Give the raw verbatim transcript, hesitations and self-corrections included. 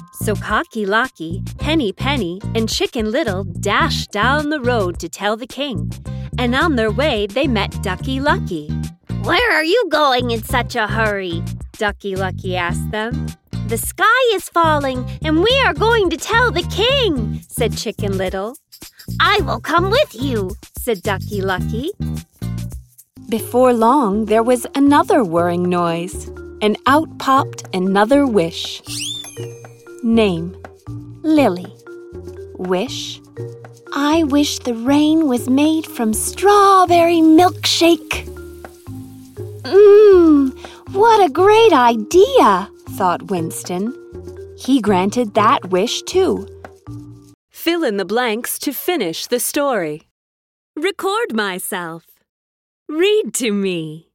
So Cocky Locky, Henny Penny, and Chicken Little dashed down the road to tell the king. And on their way, they met Ducky Lucky. "Where are you going in such a hurry?" Ducky Lucky asked them. "The sky is falling, and we are going to tell the king," said Chicken Little. "I will come with you," said Ducky Lucky. Before long, there was another whirring noise, and out popped another wish. Name: Lily. Wish: I wish the rain was made from strawberry milkshake. Mmm, what a great idea, thought Winston. He granted that wish too. Fill in the blanks to finish the story. Record myself. Read to me.